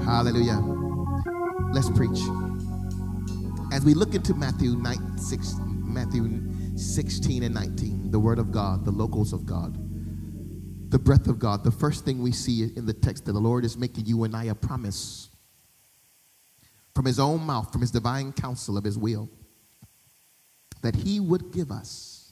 Hallelujah. Let's preach. As we look into Matthew 16 and 19, the word of God, the logos of God, the breath of God, the first thing we see in the text that the Lord is making you and I a promise from his own mouth, from his divine counsel of his will, that he would give us.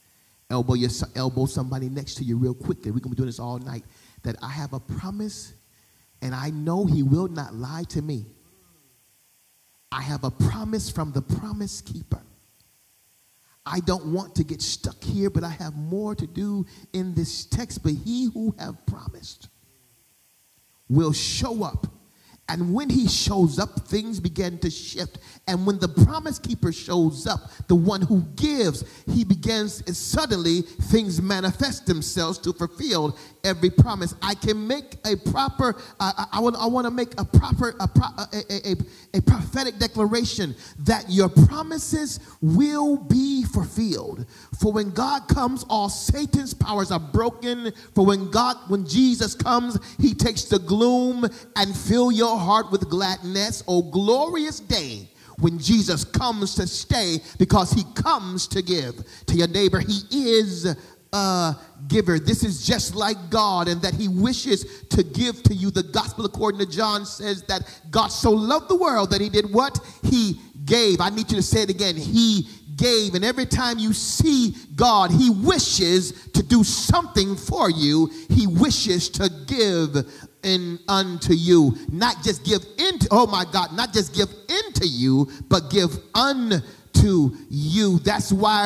Elbow somebody next to you real quickly. We're going to be doing this all night. That I have a promise, and I know he will not lie to me. I have a promise from the promise keeper. I don't want to get stuck here, but I have more to do in this text. But he who have promised will show up. And when he shows up, things begin to shift. And when the promise keeper shows up, the one who gives, he begins, and suddenly things manifest themselves to fulfill every promise. I can make a proper, I want to make a proper, a prophetic declaration that your promises will be fulfilled. For when God comes, all Satan's powers are broken. For when Jesus comes, he takes the gloom and fill your heart with gladness. Oh, glorious day when Jesus comes to stay, because he comes to give. To your neighbor, he is a giver. This is just like God, and that he wishes to give to you. The gospel according to John says that God so loved the world that he did what? He gave. I need you to say it again. He gave. And every time you see God, he wishes to do something for you. He wishes to give unto you. Not just give into, oh my God, not just give into you, but give unto you. That's why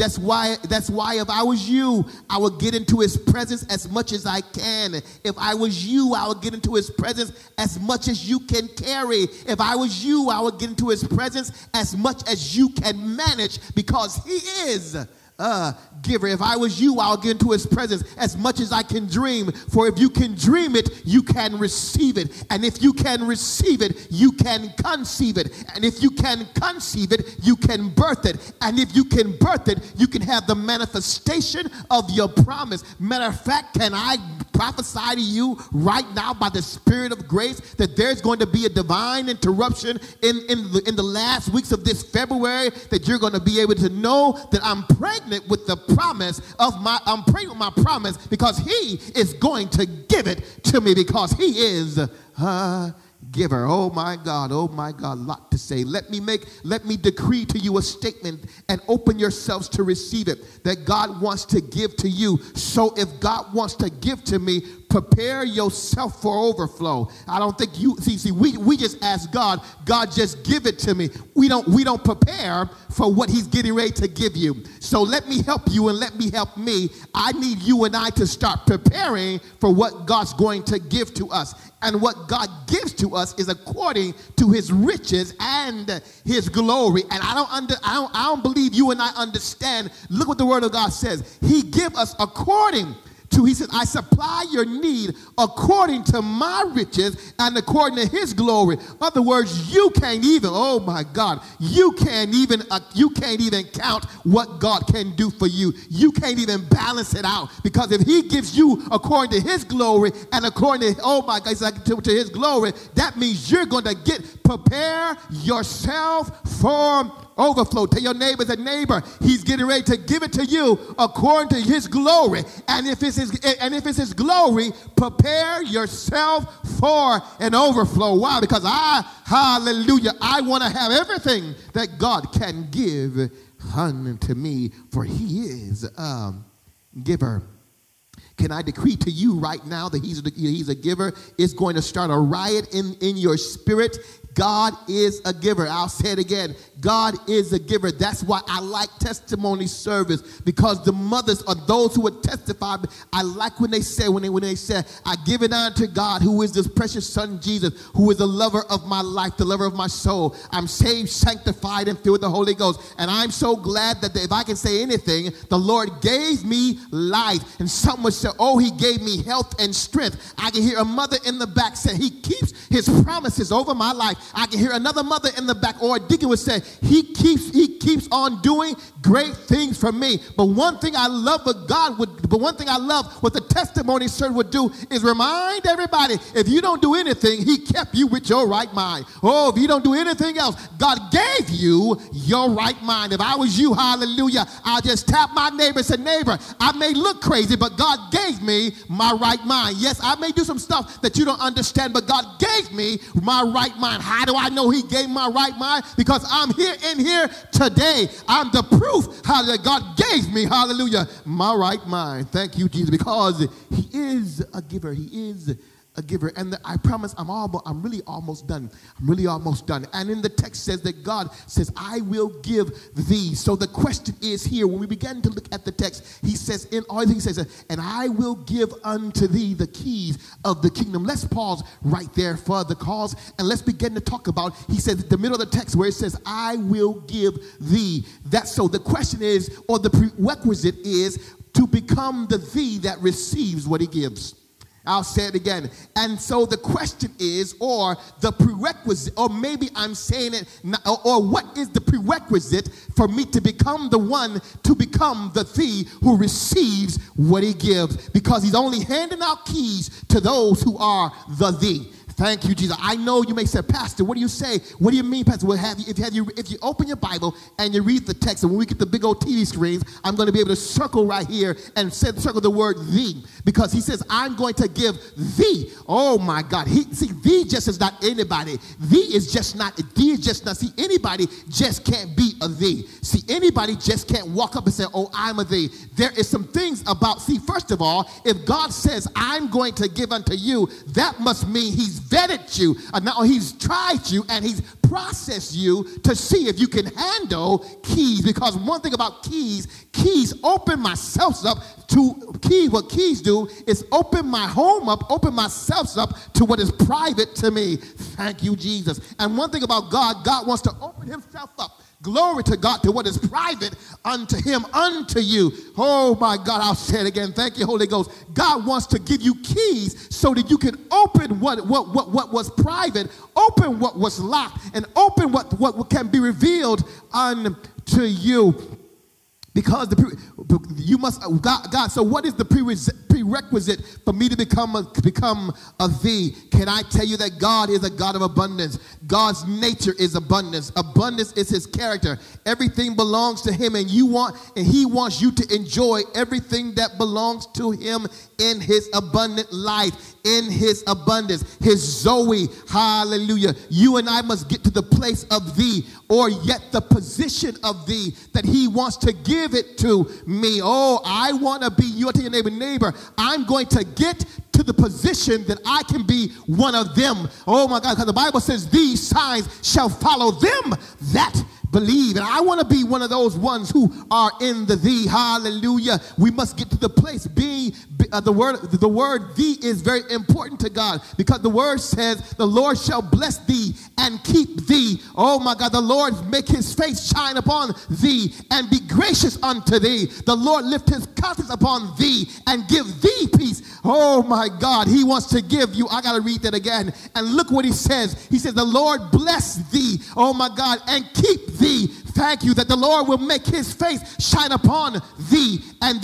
if I was you, I would get into his presence as much as I can. If I was you, I would get into his presence as much as you can carry. If I was you, I would get into his presence as much as you can manage, because he is giver. If I was you, I'll get into his presence as much as I can dream. For if you can dream it, you can receive it. And if you can receive it, you can conceive it. And if you can conceive it, you can birth it. And if you can birth it, you can have the manifestation of your promise. Matter of fact, can I prophesy to you right now by the Spirit of grace that there's going to be a divine interruption in the last weeks of this February, that you're going to be able to know that I'm pregnant with the promise I'm pregnant with my promise, because he is going to give it to me, because he is a giver. Oh my God, lot to say. Let me decree to you a statement, and open yourselves to receive it, that God wants to give to you. So if God wants to give to me, prepare yourself for overflow. I don't think we just ask God, just give it to me. We don't prepare for what he's getting ready to give you. So let me help you and let me help me. I need you and I to start preparing for what God's going to give to us. And what God gives to us is according to his riches and his glory. And I don't believe you and I understand. Look what the word of God says. He give us according to, he says, I supply your need according to my riches and according to his glory. In other words, you can't even, oh my God, you can't even count what God can do for you. You can't even balance it out, because if he gives you according to his glory and according to, oh my God, to his glory, that means you're going to prepare yourself for overflow. Tell your neighbor, he's getting ready to give it to you according to his glory. And if it's his glory, prepare yourself for an overflow. Why? Because I want to have everything that God can give unto me, for he is a giver. Can I decree to you right now that he's a giver? It's going to start a riot in your spirit. God is a giver. I'll say it again. God is a giver. That's why I like testimony service, because the mothers are those who would testify. I like when they say, I give it unto God, who is this precious son Jesus, who is the lover of my life, the lover of my soul. I'm saved, sanctified, and filled with the Holy Ghost. And I'm so glad that if I can say anything, the Lord gave me life. And someone said, oh, he gave me health and strength. I can hear a mother in the back say, he keeps his promises over my life. I can hear another mother in the back, or a deacon would say, he keeps on doing great things for me. But one thing I love what the testimony service would do is remind everybody, if you don't do anything, he kept you with your right mind. Oh, if you don't do anything else, God gave you your right mind. If I was you, hallelujah, I'll just tap my neighbor and say, neighbor, I may look crazy, but God gave me my right mind. Yes, I may do some stuff that you don't understand, but God gave me my right mind. How do I know he gave my right mind? Because I'm here in here today. I'm the proof how that God gave me, hallelujah, my right mind. Thank you, Jesus, because he is a giver. He is a giver. And I promise I'm really almost done. I'm really almost done. And in the text says that God says, I will give thee. So the question is here, when we begin to look at the text, he says, in all things, he says, and I will give unto thee the keys of the kingdom. Let's pause right there for the cause, and let's begin to talk about, he says, the middle of the text where it says, I will give thee. That's so the question is, or the prerequisite is, to become the thee that receives what he gives. I'll say it again. And so the question is, or the prerequisite, or maybe I'm saying it, or what is the prerequisite for me to become the one to become the thee who receives what he gives? Because he's only handing out keys to those who are the thee. Thank you, Jesus. I know you may say, Pastor, what do you say? What do you mean, Pastor? Well, if you open your Bible and you read the text, and when we get the big old TV screens, I'm going to be able to circle right here and circle the word thee, because he says, I'm going to give thee. Oh, my God. Thee just is not anybody. Thee is just not. See, anybody just can't be a thee. See, anybody just can't walk up and say, oh, I'm a thee. There is some things about, first of all, if God says, I'm going to give unto you, that must mean he's vetted you. Now he's tried you and he's processed you to see if you can handle keys. Because one thing about keys open myself up to keys. What keys do is open my home up, open myself up to what is private to me. Thank you, Jesus. And one thing about God, God wants to open himself up. Glory to God, to what is private unto him, unto you. Oh, my God, I'll say it again. Thank you, Holy Ghost. God wants to give you keys so that you can open what was private, open what was locked, and open what can be revealed unto you. Because you must, God, so what is the prerequisite for me to become a thee? Can I tell you that God is a God of abundance? God's nature is abundance. Abundance is his character. Everything belongs to him, and he wants you to enjoy everything that belongs to him in his abundant life, in his abundance, his Zoe. Hallelujah. You and I must get to the place of thee, or yet the position of thee, that he wants to give it to me. Oh, I want to be, you tell your neighbor, I'm going to get to the position that I can be one of them. Oh my God, because the Bible says these signs shall follow them that believe. And I want to be one of those ones who are in the thee. Hallelujah. We must get to the place. The word thee is very important to God, because the word says the Lord shall bless thee and keep thee. Oh my God, the Lord make his face shine upon thee and be gracious unto thee. The Lord lift his countenance upon thee and give thee peace. Oh my God, he wants to give you. I got to read that again. And look what he says. He says the Lord bless thee, oh my God, and keep thee. Thank you that the Lord will make his face shine upon thee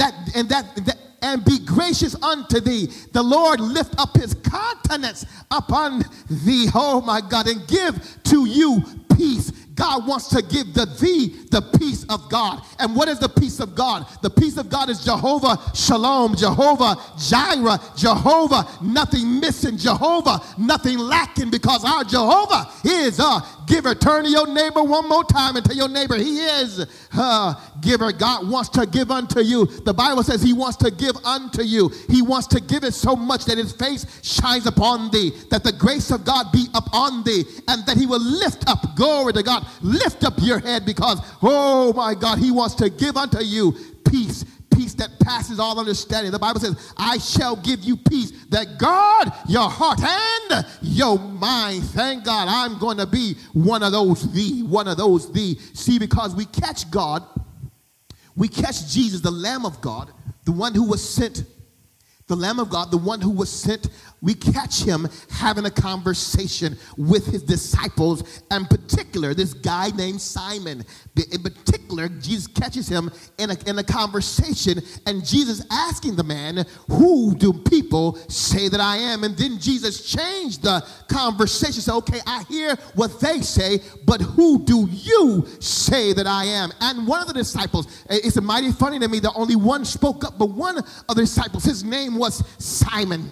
and be gracious unto thee. The Lord lift up his countenance upon thee, oh my God, and give to you peace. God wants to give thee the peace of God. And what is the peace of God? The peace of God is Jehovah Shalom, Jehovah Jireh, Jehovah nothing missing, Jehovah nothing lacking, because our Jehovah is a giver. Turn to your neighbor one more time and tell your neighbor, he is a giver. God wants to give unto you. The Bible says he wants to give unto you. He wants to give it so much that his face shines upon thee, that the grace of God be upon thee, and that he will lift up, glory to God, lift up your head, because, oh my God, he wants to give unto you peace. Peace that passes all understanding. The Bible says, I shall give you peace that guard your heart and your mind. Thank God I'm going to be one of those thee, one of those thee. See, because we catch God, we catch Jesus, the Lamb of God, the one who was sent, the Lamb of God, the one who was sent we catch him having a conversation with his disciples, and in particular, this guy named Simon. In particular, Jesus catches him in a conversation, and Jesus asking the man, who do people say that I am? And then Jesus changed the conversation. Said, okay, I hear what they say, but who do you say that I am? And one of the disciples, it's mighty funny to me that only one spoke up, but one of the disciples, his name was Simon.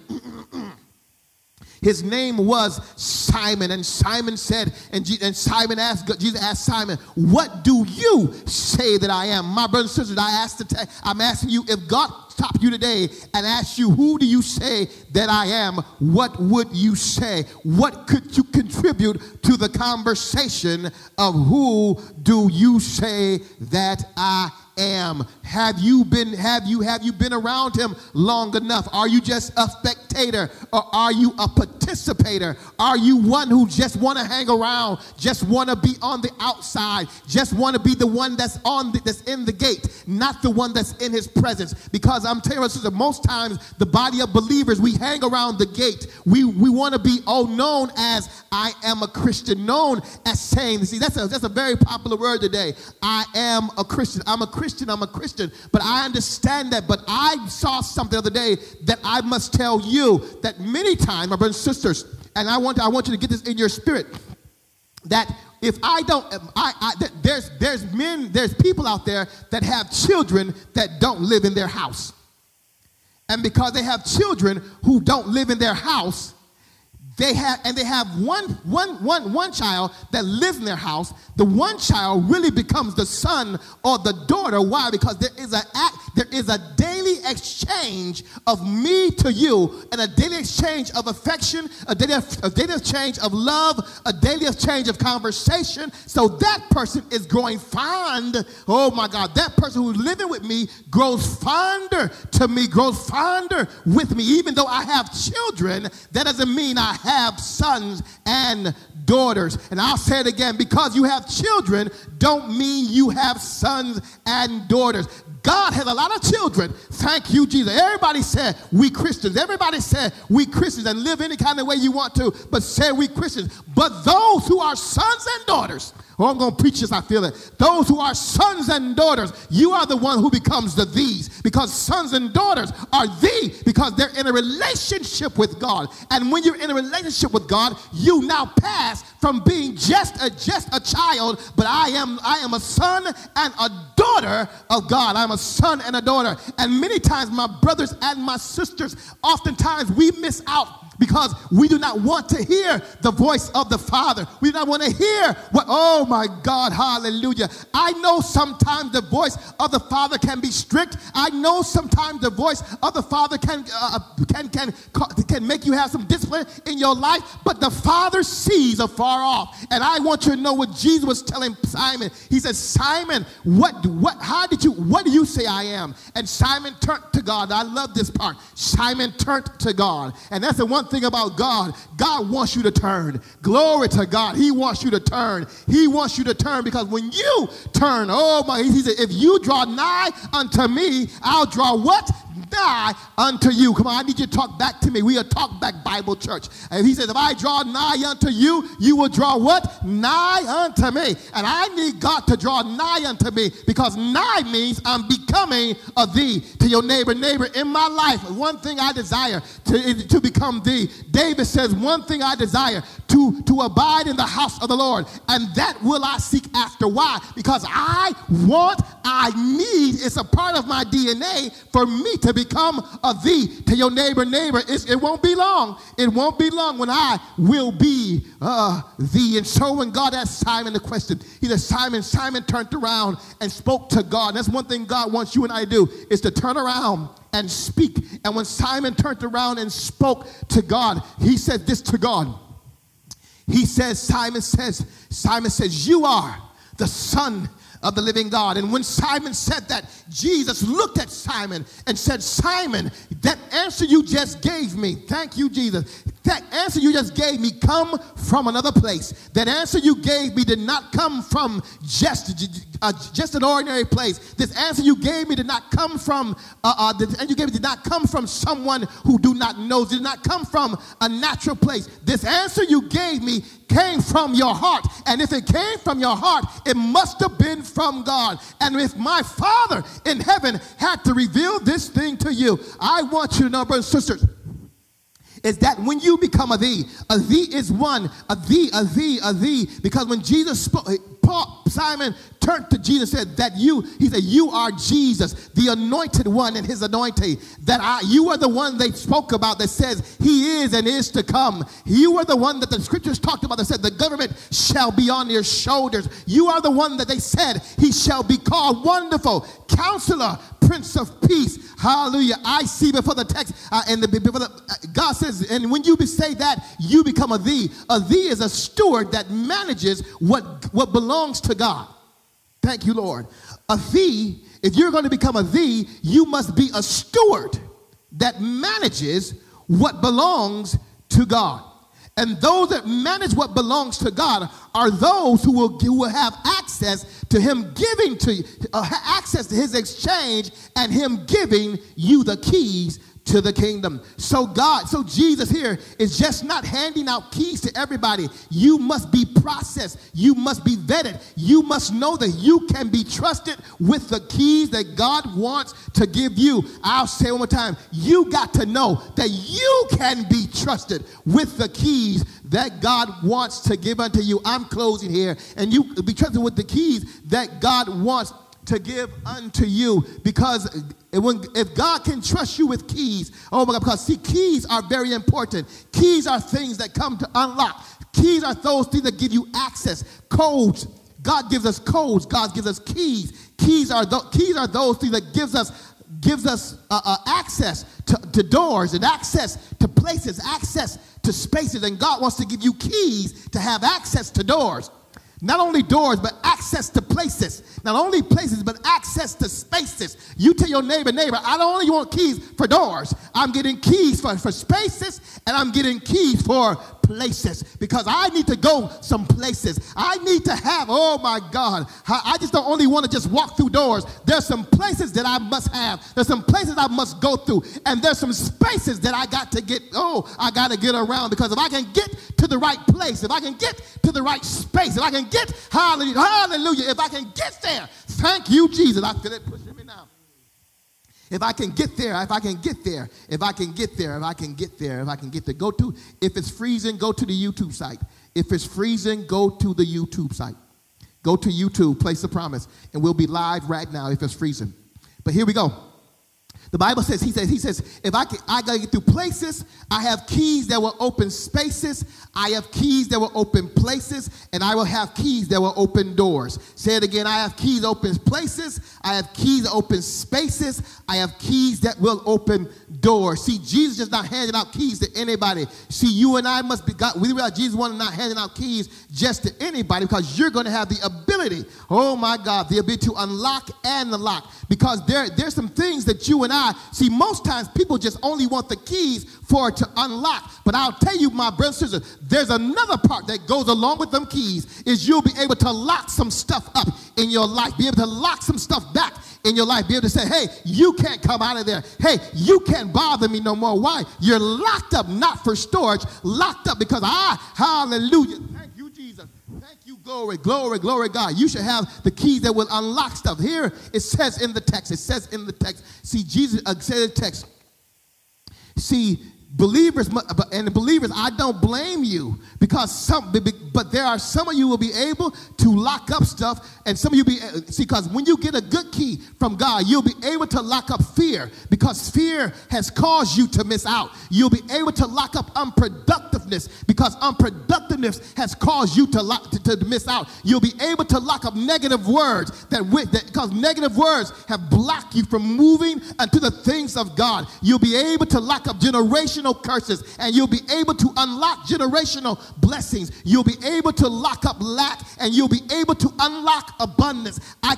His name was Simon, and Simon said, and Simon asked, Jesus asked Simon, what do you say that I am? My brothers and sisters, I'm asking you, if God stopped you today and asked you, who do you say that I am? What would you say? What could you contribute to the conversation of who do you say that I am? Have you been around him long enough? Are you just a spectator, or are you a participator? Are you one who just want to hang around, just want to be on the outside, just want to be the one that's in the gate, not the one that's in his presence? Because I'm telling you, sister, most times the body of believers, we hang around the gate. We want to be known as I am a Christian, known as saying, see, that's a very popular word today. I am a Christian. I'm a Christian. But I understand that. But I saw something the other day that I must tell you, that many times, my brothers and sisters, and I want you to get this in your spirit, that if I don't, there's people out there that have children that don't live in their house. And because they have children who don't live in their house, they have one child that lives in their house. The one child really becomes the son or the daughter. Why? Because there is a daily exchange of me to you, and a daily exchange of affection, a daily exchange of love, a daily exchange of conversation. So that person is growing fond. Oh my God, that person who's living with me grows fonder to me, grows fonder with me. Even though I have children, that doesn't mean I have sons and daughters. And I'll say it again, because you have children don't mean you have sons and daughters. God has a lot of children. Thank you, Jesus. Everybody said we Christians. Everybody said we Christians, and live any kind of way you want to, but say we Christians. But those who are sons and daughters, oh, I'm going to preach this, I feel it. Those who are sons and daughters, you are the one who becomes the these, because sons and daughters are thee, because they're in a relationship with God. And when you're in a relationship with God, you now pass from being just a child, but I am a son and a daughter of God. I'm a son and a daughter. And many times, my brothers and my sisters, oftentimes we miss out because we do not want to hear the voice of the Father. We do not want to hear what, oh my God, hallelujah. I know sometimes the voice of the Father can be strict. I know sometimes the voice of the Father can make you have some discipline in your life, but the Father sees afar off. And I want you to know what Jesus was telling Simon. He said, Simon, what do you say I am? And Simon turned to God. I love this part. Simon turned to God. And that's the one thing about God. God wants you to turn. Glory to God. He wants you to turn. He wants you to turn, because when you turn, oh my, he said, if you draw nigh unto me, I'll draw what? Nigh unto you. Come on, I need you to talk back to me. We are Talk Back Bible Church. And he says, if I draw nigh unto you, you will draw what? Nigh unto me. And I need God to draw nigh unto me, because nigh means I'm becoming a thee. To your neighbor, in my life, one thing I desire to become thee. David says, one thing I desire, to abide in the house of the Lord, and that will I seek after. Why? Because I need, it's a part of my DNA for me to become a thee. To your neighbor, it won't be long. It won't be long when I will be thee. And so when God asked Simon the question, he said, Simon turned around and spoke to God. And that's one thing God wants you and I to do, is to turn around and speak. And when Simon turned around and spoke to God, he said this to God. He says, Simon says, you are the Son of the living God. And when Simon said that, Jesus looked at Simon and said, Simon, that answer you just gave me, thank you, Jesus, that answer you just gave me come from another place. That answer you gave me did not come from just just an ordinary place. This answer you gave me did not come from did not come from someone who do not know. It did not come from a natural place. This answer you gave me came from your heart. And if it came from your heart, it must have been from God. And if my Father in heaven had to reveal this thing to you, I want you to know, brothers and sisters, is that when you become a thee is one, a thee, because when Jesus spoke, Simon turned to Jesus and said that he said, you are Jesus, the anointed one and his anointing, you are the one they spoke about that says he is and is to come. You are the one that the scriptures talked about that said the government shall be on your shoulders. You are the one that they said he shall be called Wonderful, Counselor, Prince of Peace. Hallelujah. I see before the text, God says, and when you say that, you become a thee. A thee is a steward that manages what belongs to God. Thank you, Lord. A thee, if you're going to become a thee, you must be a steward that manages what belongs to God. And those that manage what belongs to God are those who will have access to him giving to you, access to his exchange and him giving you the keys to the kingdom. So Jesus here is just not handing out keys to everybody. You must be processed. You must be vetted. You must know that you can be trusted with the keys that God wants to give you. I'll say it one more time. You got to know that you can be trusted with the keys that God wants to give unto you. I'm closing here. And you be trusted with the keys that God wants to give unto you, because if God can trust you with keys, oh my God, because see, keys are very important. Keys are things that come to unlock. Keys are those things that give you access. Codes. God gives us codes. God gives us keys. Keys are those things that gives us access to doors and access to places, access to spaces. And God wants to give you keys to have access to doors. Not only doors, but access to places. Not only places, but access to spaces. You tell your neighbor, I don't only want keys for doors. I'm getting keys for spaces, and I'm getting keys for places, because I need to go some places. I need to have, oh my God, I just don't only want to just walk through doors. There's some places that I must have. There's some places I must go through. And there's some spaces that I got to get around, because if I can get to the right place, if I can get to the right space, if I can get, hallelujah, if I can get there, thank you, Jesus. I feel it pushing me now. If I can get there, go to, if it's freezing, go to the YouTube site. If it's freezing, go to the YouTube site. Go to YouTube, Place of Promise, and we'll be live right now if it's freezing. But here we go. The Bible says, he says, if I got to get through places, I have keys that will open spaces. I have keys that will open places, and I will have keys that will open doors. Say it again. I have keys that open places. I have keys that open spaces. I have keys that will open doors. See, Jesus is not handing out keys to anybody. See, you and I must be, we realize Jesus wanted not handing out keys just to anybody, because you're going to have the ability, oh my God, the ability to unlock and unlock. Because there's some things that you and I, see, most times people just only want the keys for it to unlock. But I'll tell you, my brothers and sisters, there's another part that goes along with them keys, is you'll be able to lock some stuff up in your life, be able to lock some stuff back in your life, be able to say, hey, you can't come out of there. Hey, you can't bother me no more. Why? You're locked up, not for storage, locked up because hallelujah. Thank you, Jesus. Thank you, glory, glory, glory, God. You should have the keys that will unlock stuff. Here it says in the text. See, Jesus said in the text. See, believers, I don't blame you, because but there are some of you will be able to lock up stuff, and some of you because when you get a good key from God, you'll be able to lock up fear, because fear has caused you to miss out. You'll be able to lock up unproductiveness, because unproductiveness has caused you to miss out. You'll be able to lock up negative words because negative words have blocked you from moving into the things of God. You'll be able to lock up generational generational curses, and you'll be able to unlock generational blessings. You'll be able to lock up lack, and you'll be able to unlock abundance.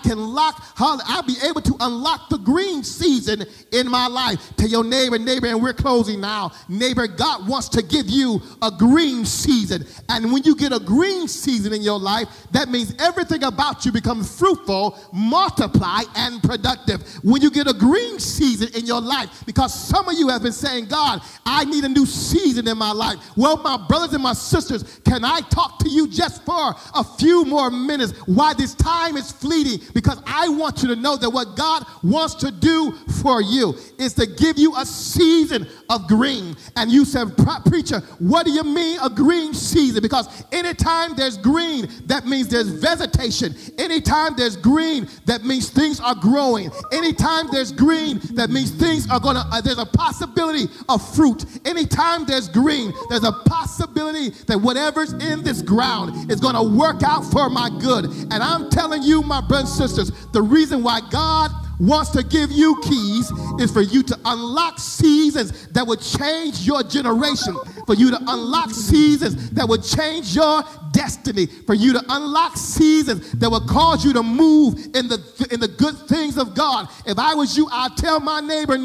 I'll be able to unlock the green season in my life. Tell your neighbor, and we're closing now. Neighbor, God wants to give you a green season. And when you get a green season in your life, that means everything about you becomes fruitful, multiply, and productive. When you get a green season in your life, because some of you have been saying, God, I need a new season in my life. Well, my brothers and my sisters, can I talk to you just for a few more minutes while this time is fleeting? Because I want you to know that what God wants to do for you is to give you a season of green. And you said, preacher, what do you mean a green season? Because anytime there's green, that means there's vegetation. Anytime there's green, that means things are growing. Anytime there's green, that means things are there's a possibility of fruit. Anytime there's green, there's a possibility that whatever's in this ground is going to work out for my good. And I'm telling you, my brothers and sisters, the reason why God wants to give you keys is for you to unlock seasons that would change your generation, for you to unlock seasons that would change your destiny, for you to unlock seasons that will cause you to move in the good things of God. If I was you, I'd tell my neighbor,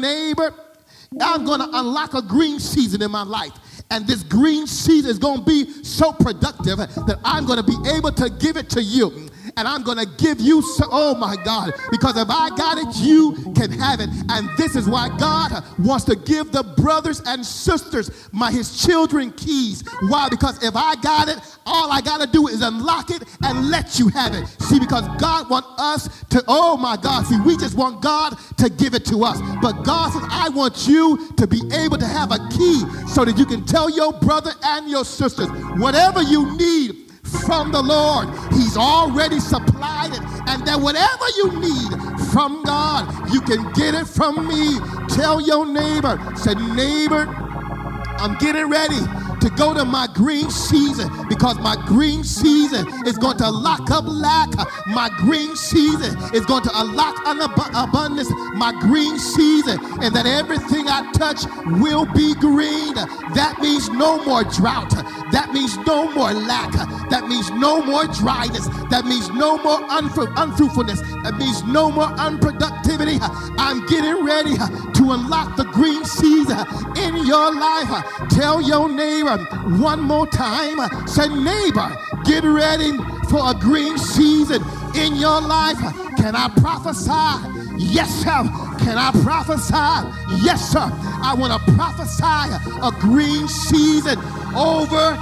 I'm going to unlock a green season in my life. And this green season is going to be so productive that I'm going to be able to give it to you. And I'm going to give you, oh my God, because if I got it, you can have it. And this is why God wants to give the brothers and sisters, his children, keys. Why? Because if I got it, all I got to do is unlock it and let you have it. See, because God wants us to, oh my God, see, we just want God to give it to us. But God says, I want you to be able to have a key so that you can tell your brother and your sisters, whatever you need from the Lord, he's already supplied it. And that whatever you need from God, you can get it from me. Tell your neighbor, say, neighbor, I'm getting ready to go to my green season, because my green season is going to lock up lack. My green season is going to unlock abundance. My green season, and that everything I touch will be green. That means no more drought. That means no more lack. That means no more dryness. That means no more unfruitfulness. That means no more unproductivity. I'm getting ready to unlock the green season in your life. Tell your neighbor one more time, say, neighbor, get ready for a green season in your life. Can I prophesy? Yes, sir. Can I prophesy? Yes, sir. I want to prophesy a green season over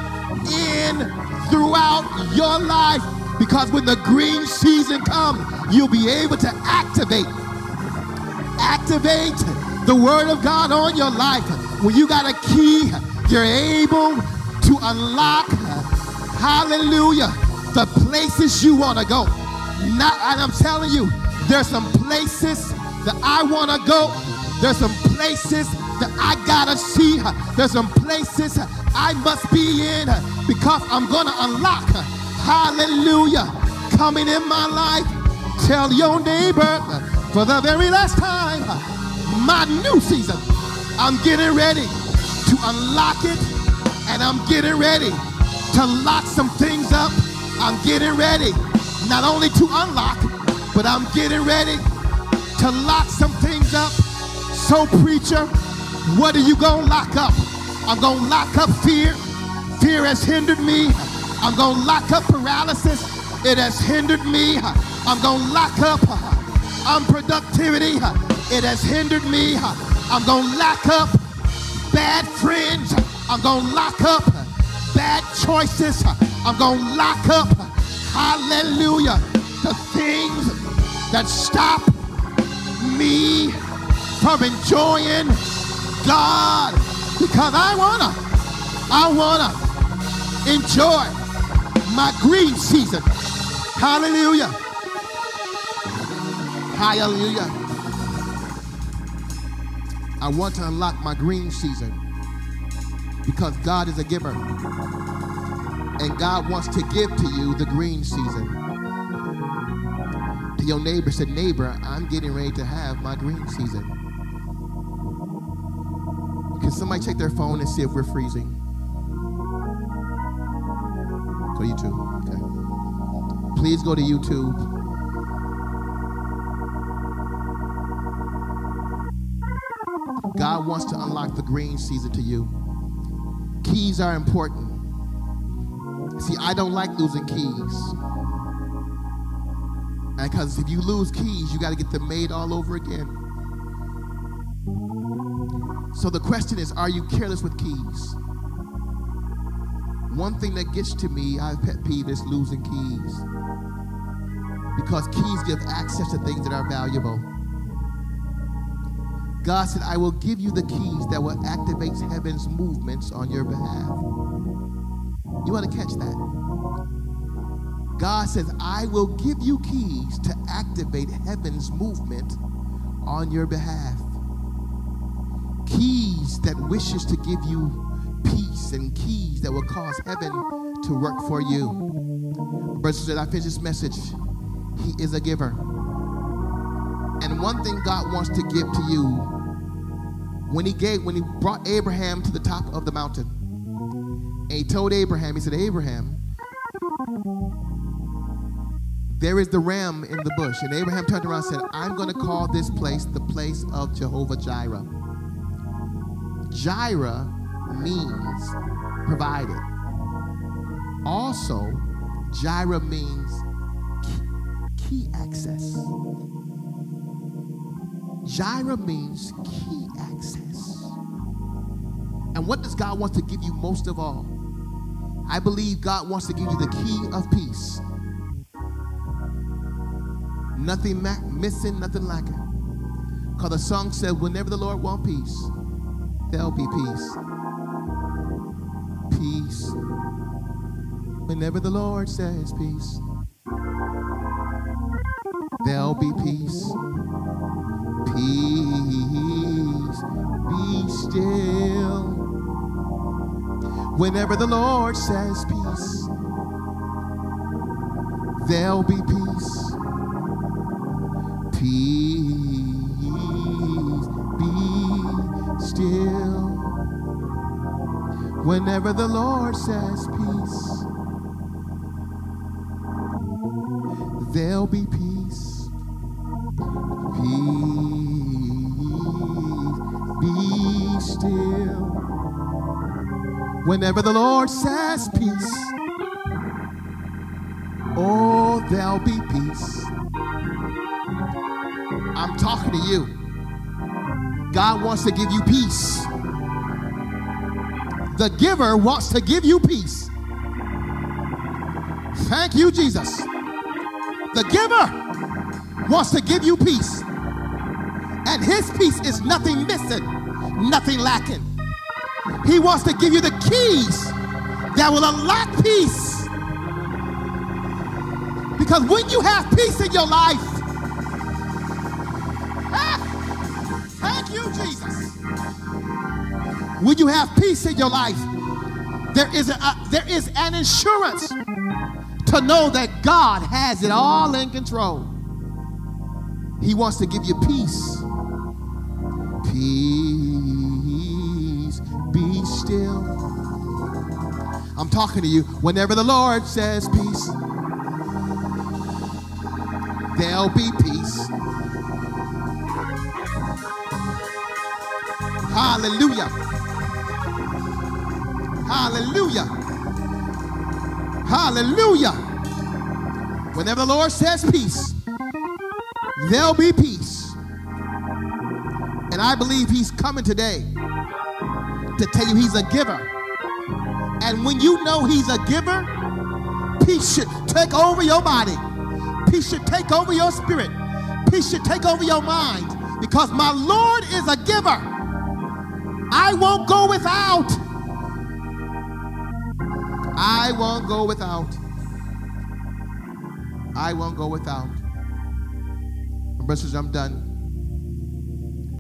throughout your life, because when the green season comes, you'll be able to activate the word of God on your life. When you got a key, you're able to unlock, hallelujah, the places you want to go. And I'm telling you, there's some places that I want to go. There's some places that I got to see. There's some places I must be in, because I'm going to unlock, hallelujah, coming in my life. Tell your neighbor for the very last time, my new season, I'm getting ready to unlock it, and I'm getting ready to lock some things up. I'm getting ready not only to unlock, but I'm getting ready to lock some things up. So, preacher, what are you going to lock up? I'm going to lock up fear. Fear has hindered me. I'm going to lock up paralysis. It has hindered me. I'm going to lock up unproductivity. It has hindered me. I'm going to lock up bad friends. I'm going to lock up bad choices. I'm going to lock up, hallelujah, the things that stop me from enjoying God, because I wanna enjoy my green season. Hallelujah. Hallelujah. I want to unlock my green season because God is a giver. And God wants to give to you the green season. To your neighbor, said, neighbor, I'm getting ready to have my green season. Can somebody check their phone and see if we're freezing? Go to YouTube. Okay. Please go to YouTube. God wants to unlock the green season to you. Keys are important. See, I don't like losing keys. Because if you lose keys, you got to get them made all over again. So the question is, are you careless with keys? One thing that gets to me, I have pet peeve, is losing keys. Because keys give access to things that are valuable. God said, I will give you the keys that will activate heaven's movements on your behalf. You want to catch that? God says, I will give you keys to activate heaven's movement on your behalf. Keys that wishes to give you peace, and keys that will cause heaven to work for you. Brothers and sisters, I finish this message. He is a giver. And one thing God wants to give to you, when he brought Abraham to the top of the mountain, and he told Abraham, he said, Abraham, there is the ram in the bush. And Abraham turned around and said, I'm going to call this place the place of Jehovah Jireh. Jireh means provided. Also, Jireh means key access. Jireh means key access. And what does God want to give you most of all? I believe God wants to give you the key of peace. Nothing missing, nothing lacking. Because the song said, whenever the Lord wants peace, there'll be peace. Peace. Whenever the Lord says peace, there'll be peace. Peace, be still. Whenever the Lord says peace, there'll be peace. Peace, be still. Whenever the Lord says peace, there'll be peace. Peace, be still. Whenever the Lord says peace, oh, there'll be peace. I'm talking to you. God wants to give you peace. The giver wants to give you peace. Thank you, Jesus. The giver wants to give you peace. And his peace is nothing missing, nothing lacking. He wants to give you the keys that will unlock peace. Because when you have peace in your life, thank you, Jesus. When you have peace in your life, there is an insurance to know that God has it all in control. He wants to give you peace. Peace, be still. I'm talking to you. Whenever the Lord says peace, there'll be peace. Hallelujah. Hallelujah. Hallelujah. Whenever the Lord says peace, there'll be peace. And I believe he's coming today to tell you he's a giver. And when you know he's a giver, peace should take over your body. Peace should take over your spirit. Peace should take over your mind. Because my Lord is a giver. I won't go without. I won't go without. I won't go without. Brothers, I'm done.